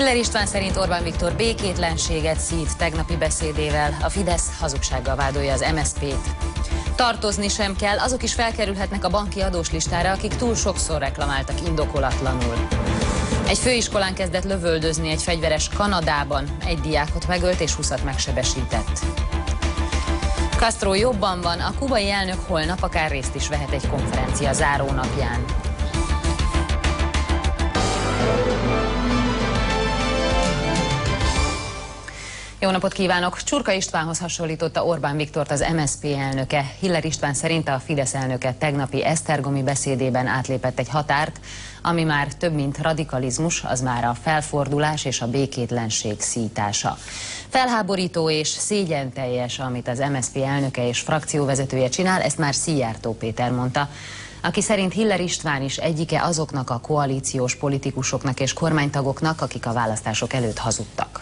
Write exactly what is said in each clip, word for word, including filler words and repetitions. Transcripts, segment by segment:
Hiller István szerint Orbán Viktor békétlenséget szít tegnapi beszédével, a Fidesz hazugsággal vádolja az em es zé pét. Tartozni sem kell, azok is felkerülhetnek a banki adós listára, akik túl sokszor reklamáltak indokolatlanul. Egy főiskolán kezdett lövöldözni egy fegyveres Kanadában, egy diákot megölt és húszat megsebesített. Castro jobban van, a kubai elnök holnap akár részt is vehet egy konferencia zárónapján. Jó napot kívánok! Csurka Istvánhoz hasonlította Orbán Viktort az em es zé pé elnöke. Hiller István szerint a Fidesz elnöke tegnapi esztergomi beszédében átlépett egy határt, ami már több mint radikalizmus, az már a felfordulás és a békétlenség szítása. Felháborító és szégyenteljes, amit az em es zé pé elnöke és frakcióvezetője csinál, ezt már Szijjártó Péter mondta, aki szerint Hiller István is egyike azoknak a koalíciós politikusoknak és kormánytagoknak, akik a választások előtt hazudtak.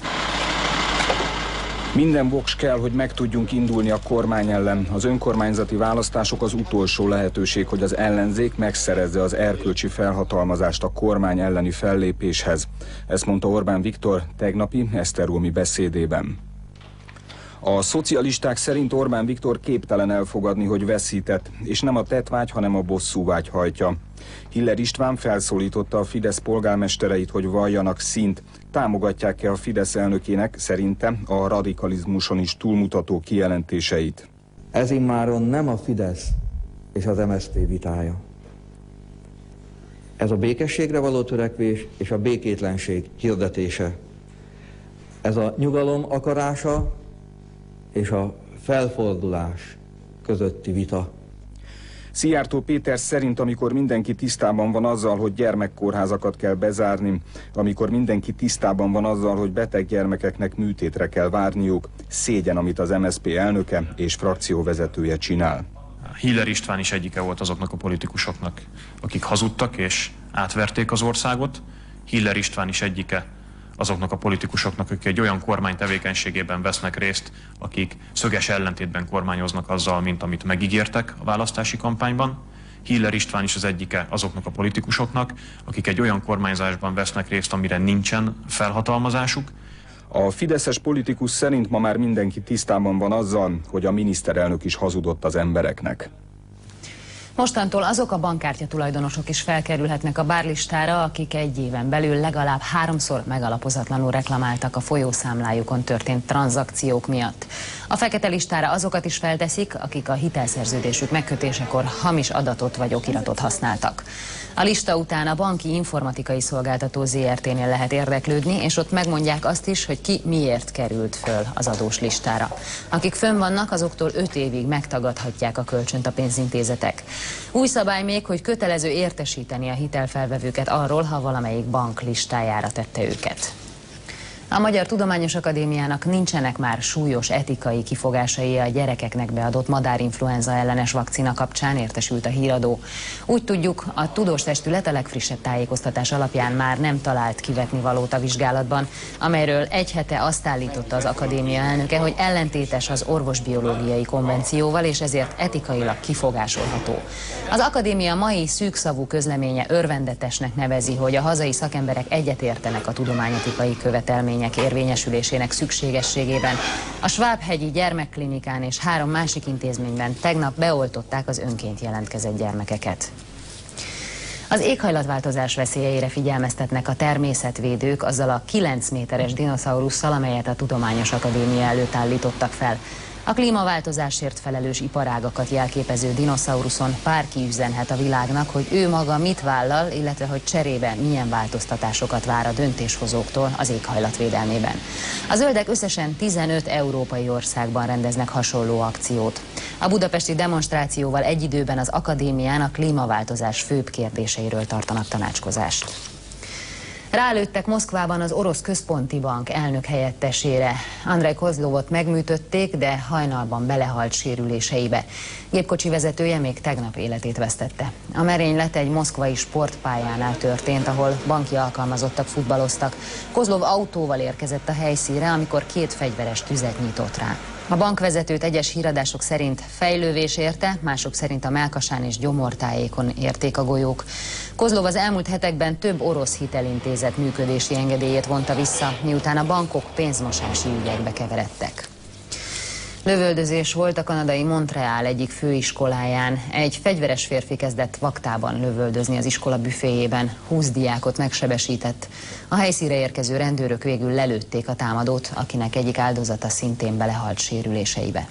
Minden voks kell, hogy meg tudjunk indulni a kormány ellen. Az önkormányzati választások az utolsó lehetőség, hogy az ellenzék megszerezze az erkölcsi felhatalmazást a kormány elleni fellépéshez. Ezt mondta Orbán Viktor tegnapi esztergomi beszédében. A szocialisták szerint Orbán Viktor képtelen elfogadni, hogy veszített, és nem a tettvágy, hanem a bosszúvágy hajtja. Hiller István felszólította a Fidesz polgármestereit, hogy valljanak színt. Támogatják-e a Fidesz elnökének szerinte a radikalizmuson is túlmutató kijelentéseit? Ez immáron nem a Fidesz és az em es zé pé vitája. Ez a békességre való törekvés és a békétlenség hirdetése. Ez a nyugalom akarása és a felfordulás közötti vita. Szijjártó Péter szerint, amikor mindenki tisztában van azzal, hogy gyermekkórházakat kell bezárni, amikor mindenki tisztában van azzal, hogy beteg gyermekeknek műtétre kell várniuk, szégyen, amit az em es zé pé elnöke és frakcióvezetője csinál. Hiller István is egyike volt azoknak a politikusoknak, akik hazudtak és átverték az országot. Hiller István is egyike azoknak a politikusoknak, akik egy olyan kormány tevékenységében vesznek részt, akik szöges ellentétben kormányoznak azzal, mint amit megígértek a választási kampányban. Hiller István is az egyike azoknak a politikusoknak, akik egy olyan kormányzásban vesznek részt, amire nincsen felhatalmazásuk. A fideszes politikus szerint ma már mindenki tisztában van azzal, hogy a miniszterelnök is hazudott az embereknek. Mostantól azok a bankkártya tulajdonosok is felkerülhetnek a bárlistára, akik egy éven belül legalább háromszor megalapozatlanul reklamáltak a folyószámlájukon történt tranzakciók miatt. A fekete listára azokat is felteszik, akik a hitelszerződésük megkötésekor hamis adatot vagy okiratot használtak. A lista után a banki informatikai szolgáltató zé er té-nél lehet érdeklődni, és ott megmondják azt is, hogy ki miért került föl az adós listára. Akik fönn vannak, azoktól öt évig megtagadhatják a kölcsönt a pénzintézetek. Új szabály még, hogy kötelező értesíteni a hitelfelvevőket arról, ha valamelyik bank listájára tette őket. A Magyar Tudományos Akadémiának nincsenek már súlyos etikai kifogásai a gyerekeknek beadott madárinfluenza ellenes vakcina kapcsán, értesült a híradó. Úgy tudjuk, a tudós testület a legfrissebb tájékoztatás alapján már nem talált kivetnivalót a vizsgálatban, amelyről egy hete azt állította az akadémia elnöke, hogy ellentétes az orvosbiológiai konvencióval, és ezért etikailag kifogásolható. Az akadémia mai szűkszavú közleménye örvendetesnek nevezi, hogy a hazai szakemberek egyetértenek a tudományetikai követelmények érvényesülésének szükségességében. A Svábhegyi Gyermekklinikán és három másik intézményben tegnap beoltották az önként jelentkezett gyermekeket. Az éghajlatváltozás veszélyeire figyelmeztetnek a természetvédők azzal a kilenc méteres dinoszaurusszal, amelyet a Tudományos Akadémia előtt állítottak fel. A klímaváltozásért felelős iparágakat jelképező dinoszauruszon bárki üzenhet a világnak, hogy ő maga mit vállal, illetve hogy cserébe milyen változtatásokat vár a döntéshozóktól az éghajlat védelmében. A zöldek összesen tizenöt európai országban rendeznek hasonló akciót. A budapesti demonstrációval egy időben az akadémián a klímaváltozás főbb kérdéseiről tartanak tanácskozást. Rálőttek Moszkvában az orosz központi bank elnök helyettesére. Andrej Kozlovot megműtötték, de hajnalban belehalt sérüléseibe. Gépkocsi vezetője még tegnap életét vesztette. A merénylet egy moszkvai sportpályánál történt, ahol banki alkalmazottak futballoztak. Kozlov autóval érkezett a helyszínre, amikor két fegyveres tüzet nyitott rá. A bankvezetőt egyes híradások szerint fejlővés érte, mások szerint a Mellkasán és Gyomortájékon érték a golyók. Kozlov az elmúlt hetekben több orosz hitelintézet működési engedélyét vonta vissza, miután a bankok pénzmosási ügyekbe keveredtek. Lövöldözés volt a kanadai Montreal egyik főiskoláján. Egy fegyveres férfi kezdett vaktában lövöldözni az iskola büféjében. húsz diákot megsebesített. A helyszínre érkező rendőrök végül lelőtték a támadót, akinek egyik áldozata szintén belehalt sérüléseibe.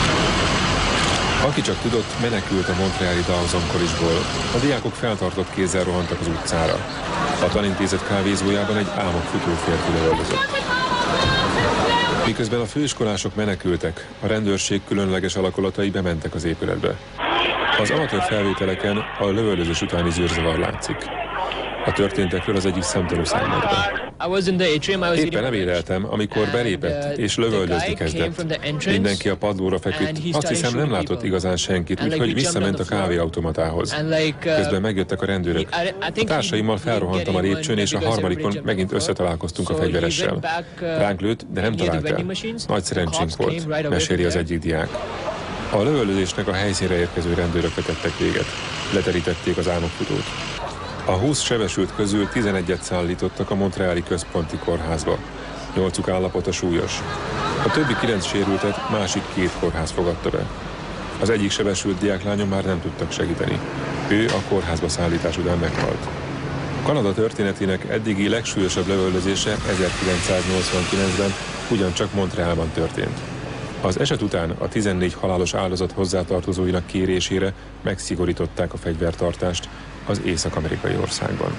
Aki csak tudott, menekült a montreali Dawson College-ból. A diákok feltartott kézzel rohantak az utcára. A tanintézet kávézójában egy álmokfutó férfi lövöldözött. Miközben a főiskolások menekültek, a rendőrség különleges alakulatai bementek az épületbe. Az amatőr felvételeken a lövöldözés utáni zűrzavar látszik. A történtekről az egyik szemtanú számolt be. Éppen ebédeltem, amikor belépett és lövöldözni kezdett. Mindenki a padlóra feküdt, azt hiszem nem látott igazán senkit, úgyhogy visszament a kávéautomatához. Közben megjöttek a rendőrök. A társaimmal felrohantam a lépcsőn, és a harmadikon megint összetalálkoztunk a fegyveressel. Ránk lőtt, de nem talált el. Nagy szerencsénk volt, meséli az egyik diák. A lövöldözésnek a helyszínre érkező rendőrök vetettek véget. Leterítették az álmokfutót. A húsz sebesült közül tizenegyet szállítottak a montreali központi kórházba. Nyolcuk állapota súlyos. A többi kilenc sérültet másik két kórház fogadta be. Az egyik sebesült diáklányon már nem tudtak segíteni. Ő a kórházba szállítás után meghalt. Kanada történetének eddigi legsúlyosabb lövöldözése ezerkilencszáznyolcvankilencben ugyancsak Montrealban történt. Az eset után a tizennégy halálos áldozat hozzátartozóinak kérésére megszigorították a fegyvertartást az észak-amerikai országban.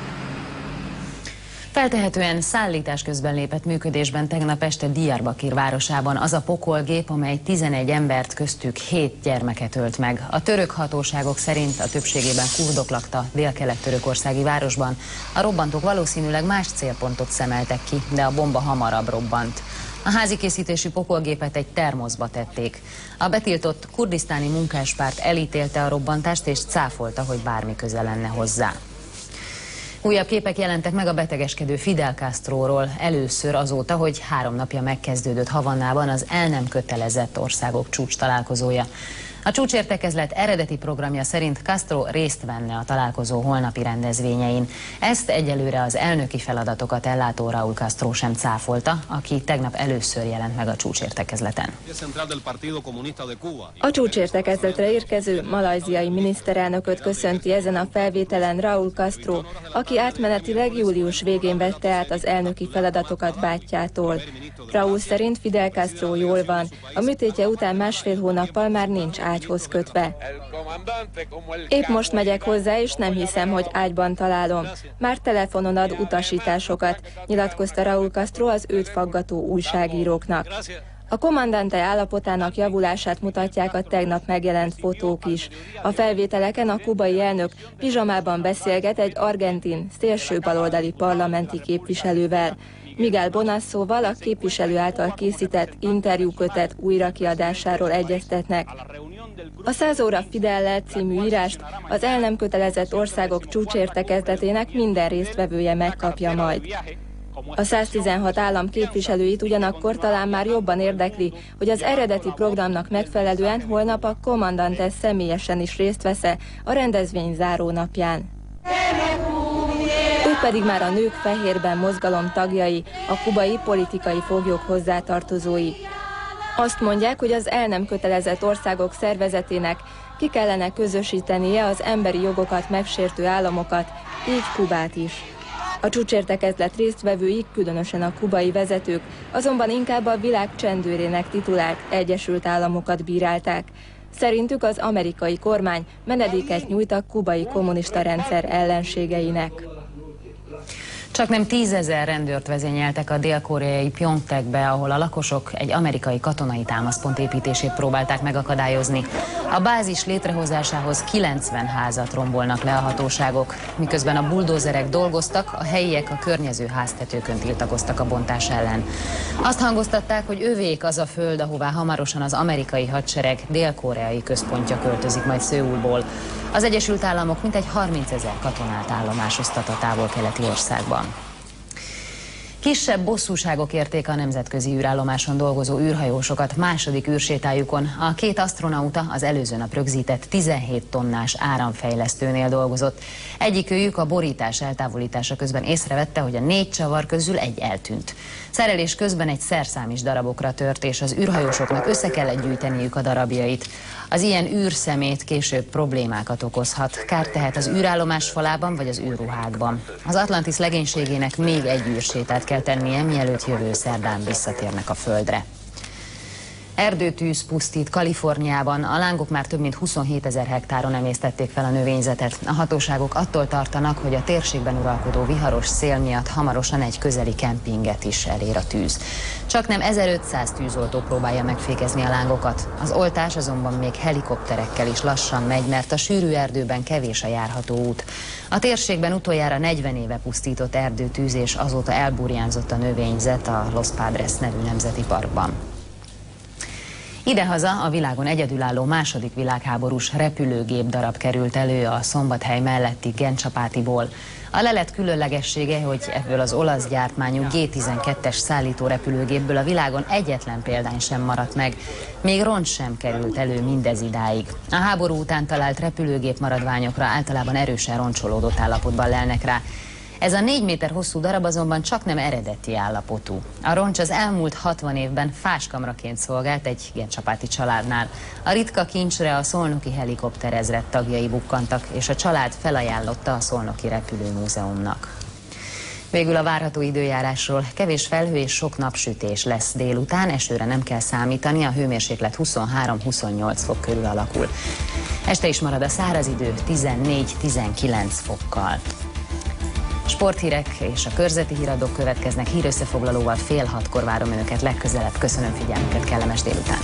Feltehetően szállítás közben lépett működésben tegnap este Diyarbakir városában az a pokolgép, amely tizenegy embert, köztük hét gyermeket ölt meg. A török hatóságok szerint a többségében kurdok lakta délkelet-törökországi városban. A robbantók valószínűleg más célpontot szemeltek ki, de a bomba hamarabb robbant. A házikészítésű pokolgépet egy termoszba tették. A betiltott kurdisztáni munkáspárt elítélte a robbantást és cáfolta, hogy bármi köze lenne hozzá. Újabb képek jelentek meg a betegeskedő Fidel Castróról először azóta, hogy három napja megkezdődött Havannában az el nem kötelezett országok csúcs találkozója. A csúcsértekezlet eredeti programja szerint Castro részt venne a találkozó holnapi rendezvényein. Ezt egyelőre az elnöki feladatokat ellátó Raúl Castro sem cáfolta, aki tegnap először jelent meg a csúcsértekezleten. A csúcsértekezletre érkező malajziai miniszterelnököt köszönti ezen a felvételen Raúl Castro, aki átmenetileg július végén vette át az elnöki feladatokat bátyjától. Raúl szerint Fidel Castro jól van, a műtétje után másfél hónappal már nincs ágyhoz kötve. Épp most megyek hozzá, és nem hiszem, hogy ágyban találom. Már telefonon ad utasításokat, nyilatkozta Raúl Castro az őt faggató újságíróknak. A kommandante állapotának javulását mutatják a tegnap megjelent fotók is. A felvételeken a kubai elnök pizsamában beszélget egy argentin, szélső baloldali parlamenti képviselővel. Miguel Bonasszóval a képviselő által készített interjúkötet újrakiadásáról egyeztetnek. A száz óra Fidellel című írást az el nem kötelezett országok csúcsértekezletének minden résztvevője megkapja majd. A száztizenhat állam képviselőit ugyanakkor talán már jobban érdekli, hogy az eredeti programnak megfelelően holnap a kommandantes személyesen is részt vesz-e a rendezvény záró napján. Ők pedig már a Nők Fehérben mozgalom tagjai, a kubai politikai foglyok hozzátartozói. Azt mondják, hogy az el nem kötelezett országok szervezetének ki kellene közösítenie az emberi jogokat megsértő államokat, így Kubát is. A csúcsértekezlet résztvevői, különösen a kubai vezetők, azonban inkább a világ csendőrének titulált Egyesült Államokat bírálták. Szerintük az amerikai kormány menedéket nyújt a kubai kommunista rendszer ellenségeinek. Csak nem tízezer rendőrt vezényeltek a dél-koreai Pjontekbe, ahol a lakosok egy amerikai katonai támaszpont építését próbálták megakadályozni. A bázis létrehozásához kilencven házat rombolnak le a hatóságok. Miközben a buldózerek dolgoztak, a helyiek a környező háztetőkön tiltakoztak a bontás ellen. Azt hangoztatták, hogy övék az a föld, ahová hamarosan az amerikai hadsereg dél-koreai központja költözik majd Szöulból. Az Egyesült Államok mintegy harmincezer katonát állomásoztat a távol-keleti országban. Kisebb bosszúságok érték a nemzetközi űrállomáson dolgozó űrhajósokat második űrsétájukon. A két asztronauta az előző nap rögzített tizenhét tonnás áramfejlesztőnél dolgozott. Egyikőjük a borítás eltávolítása közben észrevette, hogy a négy csavar közül egy eltűnt. Szerelés közben egy szerszám is darabokra tört, és az űrhajósoknak össze kellett gyűjteniük a darabjait. Az ilyen űrszemét később problémákat okozhat. Kárt tehet az űrállomás falában vagy az űrruhákban. Az Atlantis legénységének még egy űrsétát kell tennie, mielőtt jövő szerdán visszatérnek a Földre. Erdőtűz pusztít Kaliforniában, a lángok már több mint huszonhétezer hektáron emésztették fel a növényzetet. A hatóságok attól tartanak, hogy a térségben uralkodó viharos szél miatt hamarosan egy közeli kempinget is elér a tűz. Csaknem ezerötszáz tűzoltó próbálja megfékezni a lángokat. Az oltás azonban még helikopterekkel is lassan megy, mert a sűrű erdőben kevés a járható út. A térségben utoljára negyven éve pusztított erdőtűz, és azóta elburjánzott a növényzet a Los Padres nevű nemzeti parkban. Idehaza a világon egyedülálló második világháborús repülőgép darab került elő a Szombathely melletti Gencsapátiból. A lelet különlegessége, hogy ebből az olasz gyártmányú G tizenkettes szállító repülőgépből a világon egyetlen példány sem maradt meg. Még roncs sem került elő mindez idáig. A háború után talált repülőgép maradványokra általában erősen roncsolódott állapotban lelnek rá. Ez a négy méter hosszú darab azonban csak nem eredeti állapotú. A roncs az elmúlt hatvan évben fáskamraként szolgált egy gencsapáti családnál. A ritka kincsre a szolnoki helikopterezred tagjai bukkantak, és a család felajánlotta a Szolnoki Repülőmúzeumnak. Végül a várható időjárásról: kevés felhő és sok napsütés lesz délután, esőre nem kell számítani, a hőmérséklet huszonhárom-huszonnyolc fok körül alakul. Este is marad a száraz idő tizennégy-tizenkilenc fokkal. Sporthírek és a körzeti híradók következnek. Hírösszefoglalóval fél hatkor várom önöket legközelebb. Köszönöm figyelmüket, kellemes délutánt!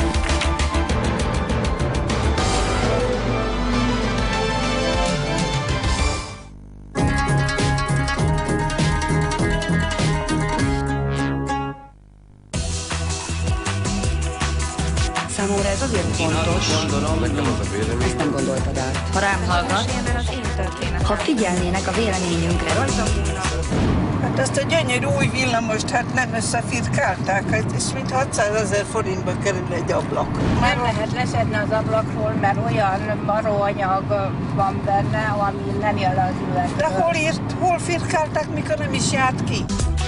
Számomra ez azért fontos, ezt nem gondoltad át. Ha rám hallgat, ha figyelnének a véleményünkre. Hát ezt a gyönyörű új villamost hát nem összefirkálták, hát, és mint hatszázezer forintba kerül egy ablak. Nem lehet leszedni az ablakról, mert olyan maróanyag van benne, ami nem jön le az üvegből. De hol írt, hol firkálták, mikor nem is járt ki?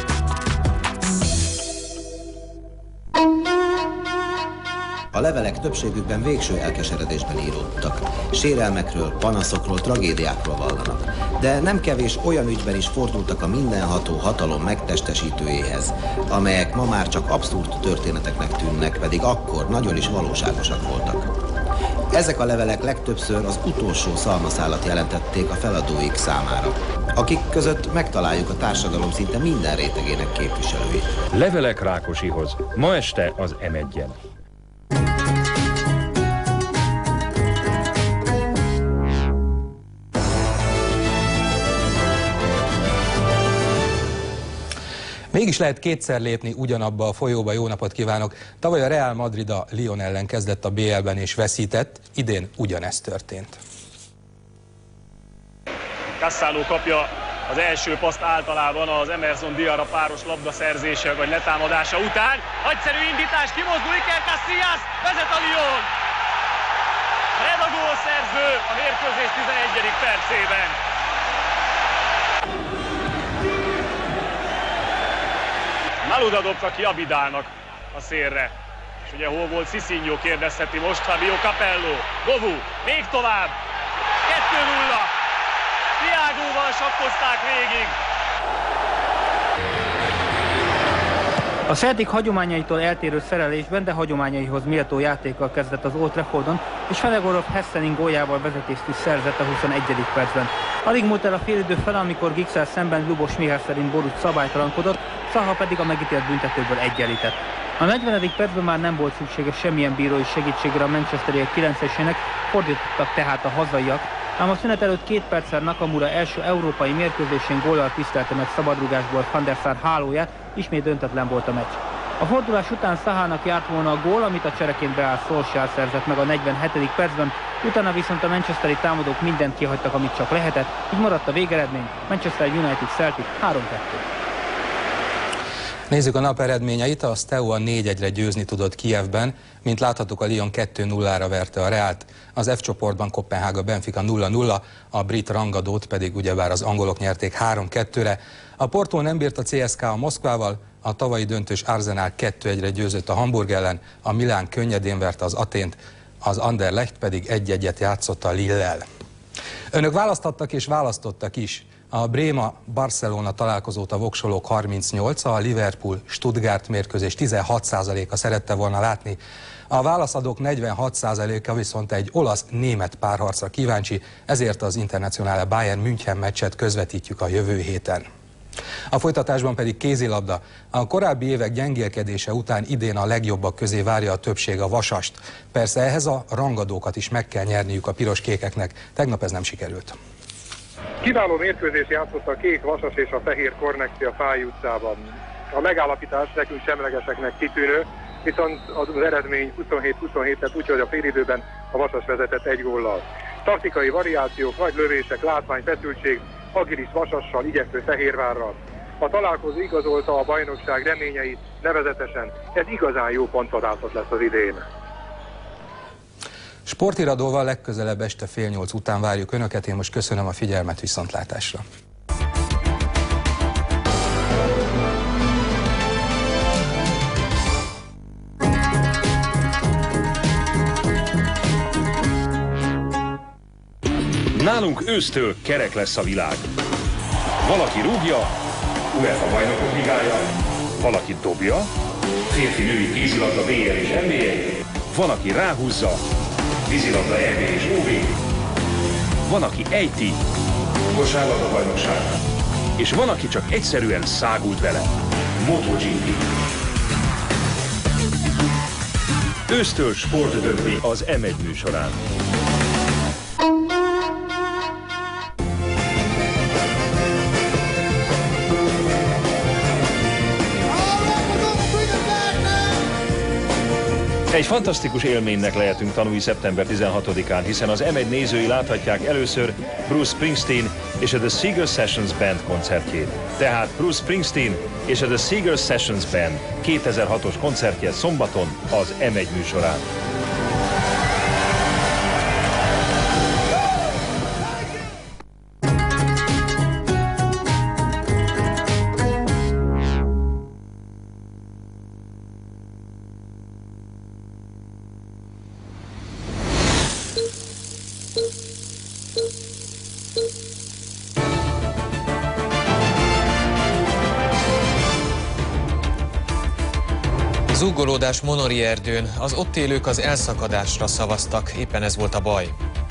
A levelek többségükben végső elkeseredésben íródtak. Sérelmekről, panaszokról, tragédiákról vallanak. De nem kevés olyan ügyben is fordultak a mindenható hatalom megtestesítőjéhez, amelyek ma már csak abszurd történeteknek tűnnek, pedig akkor nagyon is valóságosak voltak. Ezek a levelek legtöbbször az utolsó szalmaszálat jelentették a feladóik számára, akik között megtaláljuk a társadalom szinte minden rétegének képviselőit. Levelek Rákosihoz, ma este az em egyen. Mégis lehet kétszer lépni ugyanabba a folyóba. Jó napot kívánok! Tavaly a Real Madrid a Lyon ellen kezdett a bé el-ben és veszített, idén ugyanezt történt. Cassano kapja az első paszt általában az Emerson Diarra páros labdaszerzése vagy letámadása után. Nagyszerű indítás, kimozdul Iker Casillas, vezet a Lyon! Red a gólszerző a mérkőzés tizenegyedik percében. Maluda dobta ki Abidának a szélre. És ugye hol volt Cicinho, kérdezheti most Fabio Capello. Govú, még tovább. kettő nulla. Thiagóval sakkozták végig. A Celtic hagyományaitól eltérő szerelésben, de hagyományaihoz méltó játékkal kezdett az Old Traffordon, és Felegorov Hessening góljával vezetést is szerzett a huszonegyedik percben. Alig múlt el a félidő fele, amikor Giggsel szemben Lubos Mihály szerint Boruc szabálytalankodott, Zaha pedig a megítélt büntetőből egyenlített. A negyvenedik percben már nem volt szükséges semmilyen bírói segítségre a manchesteriek kilencesének, fordítottak tehát a hazaiak, ám a szünet előtt két perccel Nakamura első európai mérkőzésén góllal tisztelte meg szabadrugásból Van der Sar hálóját, ismét döntetlen volt a meccs. A fordulás után Zahának járt volna a gól, amit a csereként beállt Solskjaer szerzett meg a negyvenhetedik percben, utána viszont a manchesteri támadók mindent kihagytak, amit csak lehetett, így maradt a végeredmény, Manchester United Celtic három kettő. Nézzük a nap eredményeit. A Steaua négy egyre győzni tudott Kijevben, mint láthattuk, a Lyon kettő nullára verte a Reált. Az F csoportban Koppenhága Benfica nulla nulla, a brit rangadót pedig ugyebár az angolok nyerték három kettőre. A Porto nem bírt a cé es ká a Moszkvával, a tavalyi döntős Arsenal kettő egyre győzött a Hamburg ellen, a Milán könnyedén verte az Athént, az Anderlecht pedig egy egyet játszott a Lille-lel. Önök választottak és választottak is. A Bréma-Barcelona találkozót a voksolók harmincnyolc, a Liverpool-Stuttgart mérkőzés tizenhat százaléka szerette volna látni. A válaszadók negyvenhat százaléka viszont egy olasz-német párharcra kíváncsi, ezért az Internacionale Bayern München meccset közvetítjük a jövő héten. A folytatásban pedig kézilabda. A korábbi évek gyengélkedése után idén a legjobbak közé várja a többség a Vasast. Persze ehhez a rangadókat is meg kell nyerniük a piros-kékeknek. Tegnap ez nem sikerült. Kiváló mérkőzés játszott a kék Vasas és a fehér Kornexi a Fáy utcában. A megállapítás nekünk semlegeseknek kitűnő, viszont az eredmény huszonhét huszonhét lett, úgyhogy a félidőben a Vasas vezetett egy góllal. Taktikai variációk, nagy lövések, látvány, feszültség, agilis Vasassal, igyekvő Fehérvárral. A találkozó igazolta a bajnokság reményeit, nevezetesen ez igazán jó pontvadászat lesz az idén. Sportiradóval legközelebb este fél nyolc után várjuk Önöket, én most köszönöm a figyelmet, viszontlátásra. Nálunk ősztől kerek lesz a világ. Valaki rúgja, UEFA bajnokok ligája, valaki dobja, férfi-női kézilabda bé el és en bé á, van, aki ráhúzza, vízilabda é bé és ó bé, van, aki ejti, kosárlabda bajnokság, és van, aki csak egyszerűen szágult vele, MotoGP. Ősztől sportdöntő az em egy műsorán. Egy fantasztikus élménynek lehetünk tanulni szeptember tizenhatodikán, hiszen az em egy nézői láthatják először Bruce Springsteen és a The Seeger Sessions Band koncertjét. Tehát Bruce Springsteen és a The Seeger Sessions Band kétezer-hatos koncertje szombaton az em egy műsorán. Zúgolódás Monori erdőn, az ott élők az elszakadásra szavaztak, éppen ez volt a baj.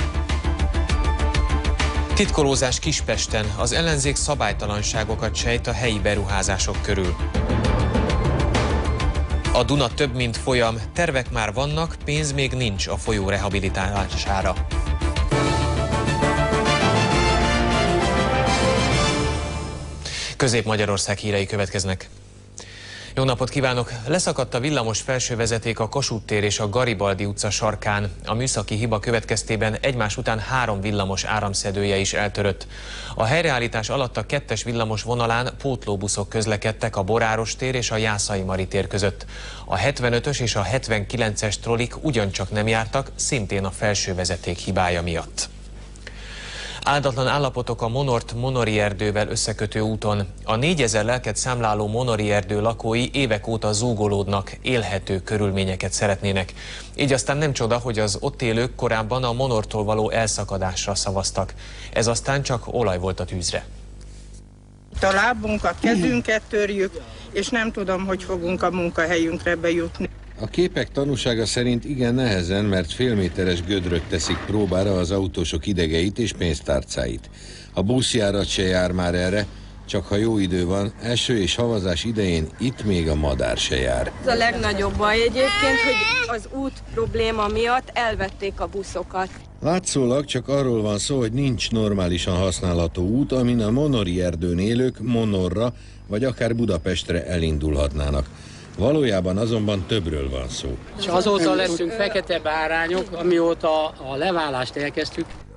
Titkolózás Kispesten, az ellenzék szabálytalanságokat sejt a helyi beruházások körül. A Duna több mint folyam, tervek már vannak, pénz még nincs a folyó rehabilitálására. Közép-Magyarország hírei következnek. Jó napot kívánok! Leszakadt a villamos felsővezeték a Kossuth tér és a Garibaldi utca sarkán. A műszaki hiba következtében egymás után három villamos áramszedője is eltörött. A helyreállítás alatt a kettes villamos vonalán pótlóbuszok közlekedtek a Boráros tér és a Jászai Mari tér között. A hetvenötös és a hetvenkilences trollik ugyancsak nem jártak, szintén a felsővezeték hibája miatt. Áldatlan állapotok a Monort-Monori erdővel összekötő úton. A négyezer lelket számláló Monori erdő lakói évek óta zúgolódnak, élhető körülményeket szeretnének. Így aztán nem csoda, hogy az ott élők korábban a Monortól való elszakadásra szavaztak. Ez aztán csak olaj volt a tűzre. A lábunkat, kezünket törjük, és nem tudom, hogy fogunk a munkahelyünkre bejutni. A képek tanúsága szerint igen nehezen, mert félméteres gödrök teszik próbára az autósok idegeit és pénztárcáit. A buszjárat se jár már erre, csak ha jó idő van, eső és havazás idején itt még a madár se jár. Ez a legnagyobb baj egyébként, hogy az út probléma miatt elvették a buszokat. Látszólag csak arról van szó, hogy nincs normálisan használható út, amin a Monori erdőn élők Monorra vagy akár Budapestre elindulhatnának. Valójában azonban többről van szó. És azóta leszünk fekete bárányok, amióta a leválást elkezdtük.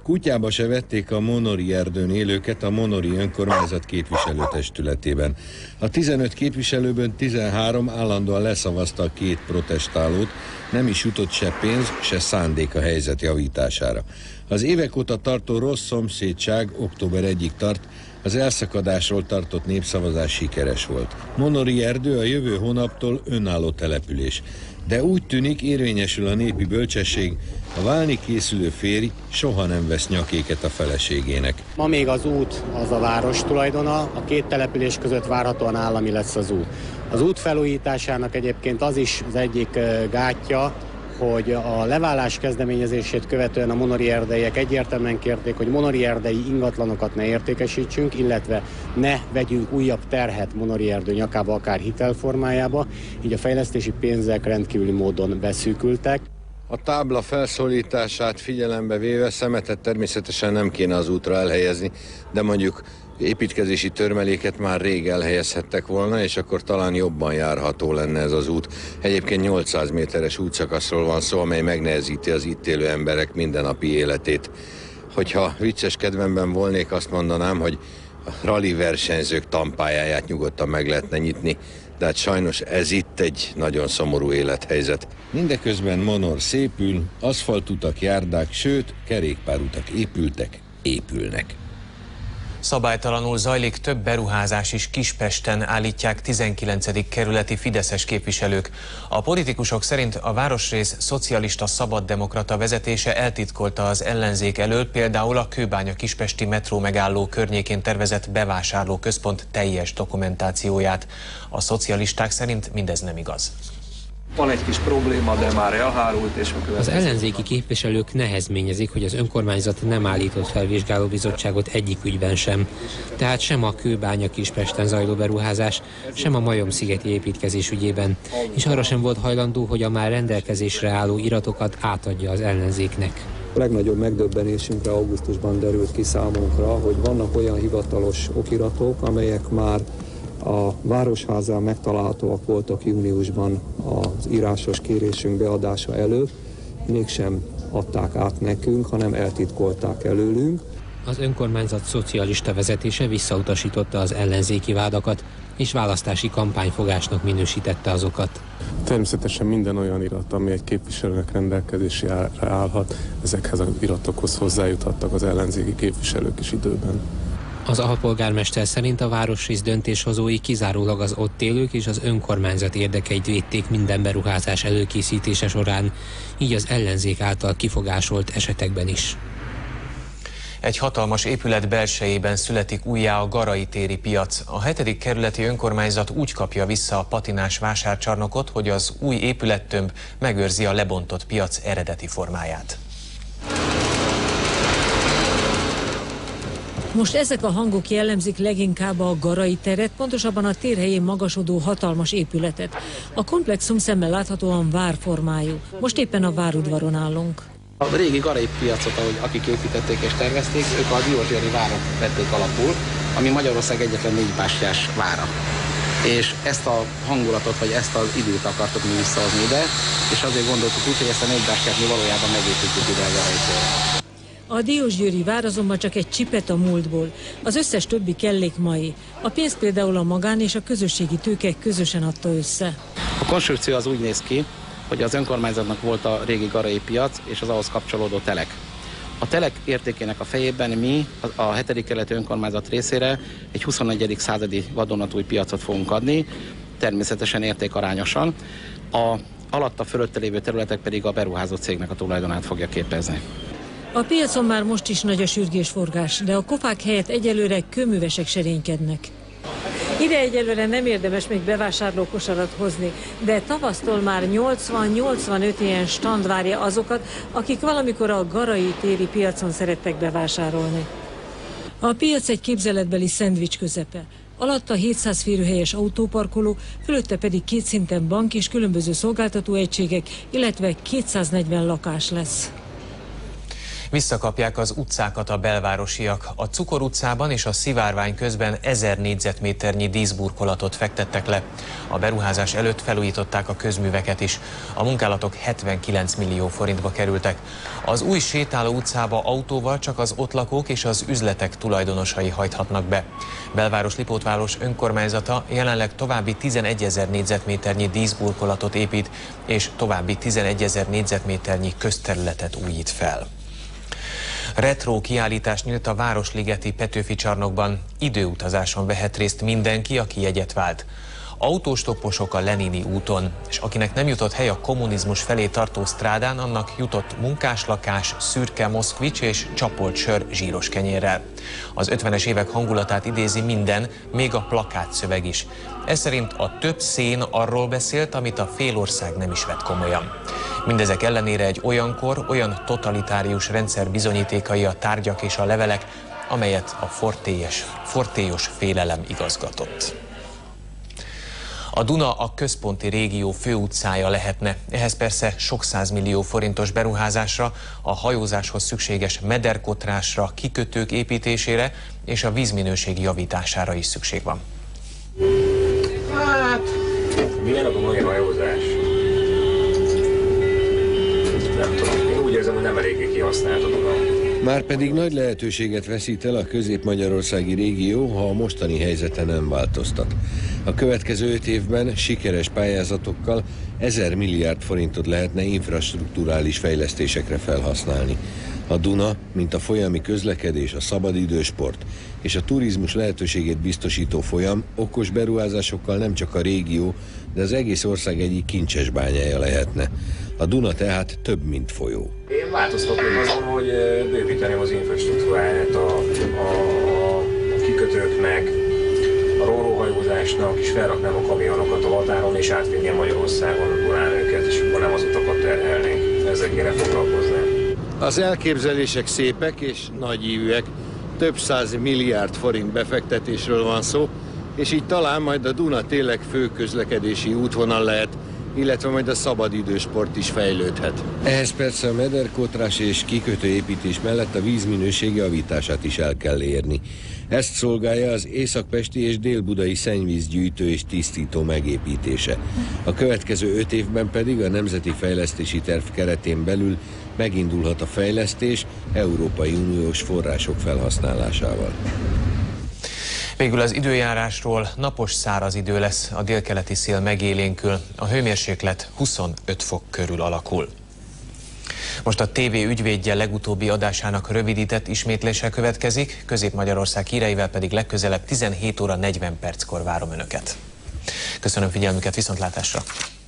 Kutyába se vették a Monori erdőn élőket a Monori önkormányzat képviselőtestületében. A tizenöt képviselőből tizenhárom állandóan leszavazta a két protestálót, nem is jutott se pénz, se szándék a helyzet javítására. Az évek óta tartó rossz szomszédság október elsejéig tart, az elszakadásról tartott népszavazás sikeres volt. Monori erdő a jövő hónaptól önálló település. De úgy tűnik, érvényesül a népi bölcsesség, a válni készülő férj soha nem vesz nyakéket a feleségének. Ma még az út az a város tulajdona, a két település között várhatóan állami lesz az út. Az út felújításának egyébként az is az egyik gátja, hogy a leválás kezdeményezését követően a monori erdeiek egyértelműen kérték, hogy monori erdei ingatlanokat ne értékesítsünk, illetve ne vegyünk újabb terhet monori erdő nyakába, akár hitelformájába, így a fejlesztési pénzek rendkívüli módon beszűkültek. A tábla felszólítását figyelembe véve szemetet természetesen nem kéne az útra elhelyezni, de mondjuk építkezési törmeléket már rég elhelyezhettek volna, és akkor talán jobban járható lenne ez az út. Egyébként nyolcszáz méteres útszakaszról van szó, amely megnehezíti az itt élő emberek mindennapi életét. Hogyha vicces kedvemben volnék, azt mondanám, hogy a rali versenyzők tampájáját nyugodtan meg lehetne nyitni, de hát sajnos ez itt egy nagyon szomorú élethelyzet. Mindeközben Monor szépül, aszfaltutak, járdák, sőt, kerékpárutak épültek, épülnek. Szabálytalanul zajlik több beruházás is Kispesten, állítják tizenkilencedik kerületi fideszes képviselők. A politikusok szerint a városrész szocialista szabaddemokrata vezetése eltitkolta az ellenzék elől például a Kőbánya kispesti metró megálló környékén tervezett bevásárlóközpont teljes dokumentációját. A szocialisták szerint mindez nem igaz. Van egy kis probléma, de már elhárult, és a következő... Az ellenzéki képviselők nehezményezik, hogy az önkormányzat nem állított fel vizsgálóbizottságot egyik ügyben sem. Tehát sem a Kőbánya Kispesten zajló beruházás, sem a Majom-szigeti építkezés ügyében. És arra sem volt hajlandó, hogy a már rendelkezésre álló iratokat átadja az ellenzéknek. A legnagyobb megdöbbenésünkre augusztusban derült ki számunkra, hogy vannak olyan hivatalos okiratok, amelyek már a Városházán megtalálhatóak voltak júniusban az írásos kérésünk beadása előtt, mégsem adták át nekünk, hanem eltitkolták előlünk. Az önkormányzat szocialista vezetése visszautasította az ellenzéki vádakat, és választási kampányfogásnak minősítette azokat. Természetesen minden olyan irat, ami egy képviselőnek rendelkezésére állhat, ezekhez az iratokhoz hozzájuthattak az ellenzéki képviselők is időben. Az alpolgármester szerint a városrész döntéshozói kizárólag az ott élők és az önkormányzat érdekeit védték minden beruházás előkészítése során, így az ellenzék által kifogásolt esetekben is. Egy hatalmas épület belsejében születik újjá a Garai téri piac. A hetedik kerületi önkormányzat úgy kapja vissza a patinás vásárcsarnokot, hogy az új épülettömb megőrzi a lebontott piac eredeti formáját. Most ezek a hangok jellemzik leginkább a Garai teret, pontosabban a tér helyén magasodó hatalmas épületet. A komplexum szemmel láthatóan várformájú. Most éppen a várudvaron állunk. A régi Garai piacot, ahogy akik építették és tervezték, ők a diósgyőri várat vették alapul, ami Magyarország egyetlen négy bástyás vára. És ezt a hangulatot, vagy ezt az időt akartok mi visszahozni ide, és azért gondoltuk úgy, hogy ezt a négy bástyát mi valójában megépítjük ide a Garai térre. A diósgyőri vár azonban csak egy csipet a múltból. Az összes többi kellék mai. A pénzt például a magán és a közösségi tőke közösen adta össze. A konstrukció az úgy néz ki, hogy az önkormányzatnak volt a régi Garai piac és az ahhoz kapcsolódó telek. A telek értékének a fejében mi a hetedik kerületi önkormányzat részére egy huszonegyedik századi vadonatúj piacot fogunk adni, természetesen értékarányosan. A alatta fölötte lévő területek pedig a beruházó cégnek a tulajdonát fogja képezni. A piacon már most is nagy a sürgésforgás, de a kofák helyett egyelőre kőművesek serénykednek. Ide egyelőre nem érdemes még bevásárlókosarat hozni, de tavasztól már nyolcvan-nyolcvanöt ilyen stand várja azokat, akik valamikor a Garai téri piacon szerettek bevásárolni. A piac egy képzeletbeli szendvics közepe. Alatta hétszáz férőhelyes autóparkoló, fölötte pedig két szinten bank és különböző szolgáltatóegységek, illetve kétszáznegyven lakás lesz. Visszakapják az utcákat a belvárosiak. A Cukor utcában és a Szivárvány közben ezer négyzetméternyi díszburkolatot fektettek le. A beruházás előtt felújították a közműveket is. A munkálatok hetvenkilenc millió forintba kerültek. Az új sétáló utcába autóval csak az ott lakók és az üzletek tulajdonosai hajthatnak be. Belváros-Lipótváros önkormányzata jelenleg további tizenegyezer négyzetméternyi díszburkolatot épít, és további tizenegyezer négyzetméternyi közterületet újít fel. Retro kiállítás nyílt a Városligeti Petőfi csarnokban. Időutazáson vehet részt mindenki, aki jegyet vált. Autóstopposok a Lenini úton, és akinek nem jutott hely a kommunizmus felé tartó strádán, annak jutott munkáslakás, szürke moszkvics és csapolt sör zsíros kenyérrel. Az ötvenes évek hangulatát idézi minden, még a plakátszöveg is. Ez szerint a több szén arról beszélt, amit a félország nem is vett komolyan. Mindezek ellenére egy olyankor olyan totalitárius rendszer bizonyítékai a tárgyak és a levelek, amelyet a fortélyes, fortélyos félelem igazgatott. A Duna a központi régió főutcája lehetne. Ehhez persze sok százmillió forintos beruházásra, a hajózáshoz szükséges mederkotrásra, kikötők építésére és a vízminőség javítására is szükség van. Hát, milyen a dunai hajózás? Nem tudom, én úgy érzem, hogy nem eléggé kihasznált a Duna. Márpedig nagy lehetőséget veszít el a közép-magyarországi régió, ha a mostani helyzete nem változtat. A következő öt évben sikeres pályázatokkal ezer milliárd forintot lehetne infrastrukturális fejlesztésekre felhasználni. A Duna, mint a folyami közlekedés, a szabadidősport és a turizmus lehetőségét biztosító folyam okos beruházásokkal nem csak a régió, de az egész ország egyik kincses bányája lehetne. A Duna tehát több, mint folyó. Én változtatnék azon, hogy bővíteném az infrastruktúráját a, a, a kikötőknek, a ro-ro-hajózásnak, és felraknám a kamionokat a határon, és átvinném Magyarországon Dunán őket, és akkor nem az utakat terhelnénk. Ezzel kéne foglalkozni. Az elképzelések szépek és nagyívűek, több száz milliárd forint befektetésről van szó, és így talán majd a Duna tényleg fő közlekedési útvonal lehet, illetve majd a szabadidősport is fejlődhet. Ehhez persze a mederkotrás és kikötőépítés mellett a vízminőség javítását is el kell érni. Ezt szolgálja az északpesti és délbudai szennyvízgyűjtő és tisztító megépítése. A következő öt évben pedig a Nemzeti Fejlesztési Terv keretén belül megindulhat a fejlesztés Európai Uniós források felhasználásával. Végül az időjárásról: napos száraz idő lesz, a délkeleti szél megélénkül, a hőmérséklet huszonöt fok körül alakul. Most a té vé ügyvédje legutóbbi adásának rövidített ismétlése következik, Közép-Magyarország híreivel pedig legközelebb tizenhét óra negyven perckor várom Önöket. Köszönöm figyelmüket, viszontlátásra!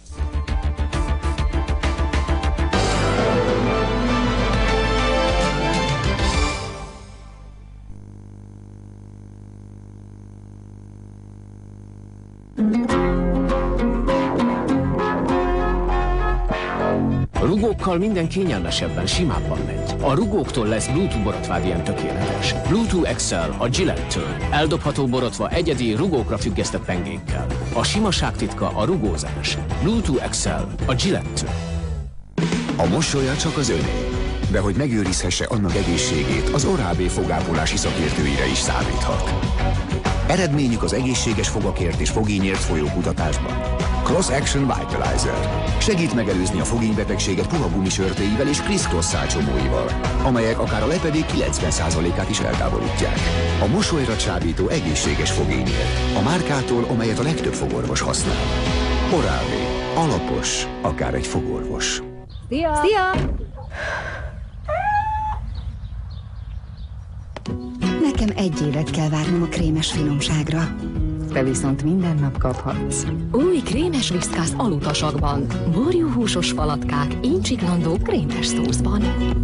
A rugókkal minden kényelmesebben, simábban megy. A rugóktól lesz Bluetooth borotvád ilyen tökéletes. Bluetooth iksz el a Gillette-től. Eldobható borotva egyedi rugókra függesztett pengékkel. A simaság titka a rugózás. Bluetooth iksz el a Gillette-től. A mosolya csak az öné, de hogy megőrizhesse annak egészségét, az Oral-B fogápolási szakértőire is számíthat. Eredményük az egészséges fogakért és fogényért folyó kutatásban. Cross Action Vitalizer. Segít megelőzni a fogénybetegséget puha gumisörtéivel és Criss-Cross szálcsomóival, amelyek akár a lepedék kilencven százalékát is eltávolítják. A mosolyra csábító egészséges fogényért. A márkától, amelyet a legtöbb fogorvos használ. Oral-B. Alapos, akár egy fogorvos. Szia! Szia! Nekem egy évet kell várnom a krémes finomságra. Te viszont minden nap kaphatsz. Új krémes viszkász alutasakban. Borjúhúsos falatkák, incsiklandó krémes szószban.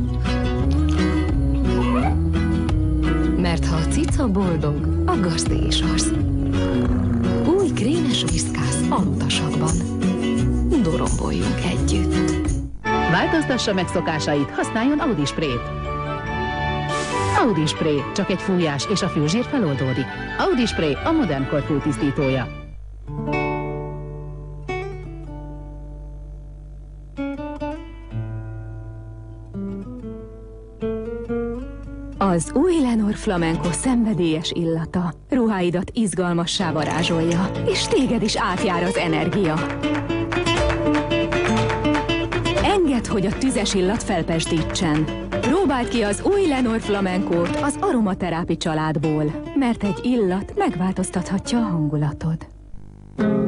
Mert ha a cica boldog, a gazdi is az. Új krémes viszkász alutasakban. Doromboljunk együtt. Változtassa meg szokásait, használjon Audi Sprayt. Audi Spray, csak egy fújás és a főzsír feloldódik. Audi Spray, a modern kor főtisztítója. Az új Lenor Flamenco szenvedélyes illata ruháidat izgalmassá varázsolja, és téged is átjár az energia. Engedd, hogy a tüzes illat felpesdítsen. Próbáld ki az új Lenor Flamencót az aromaterápi családból, mert egy illat megváltoztathatja a hangulatod.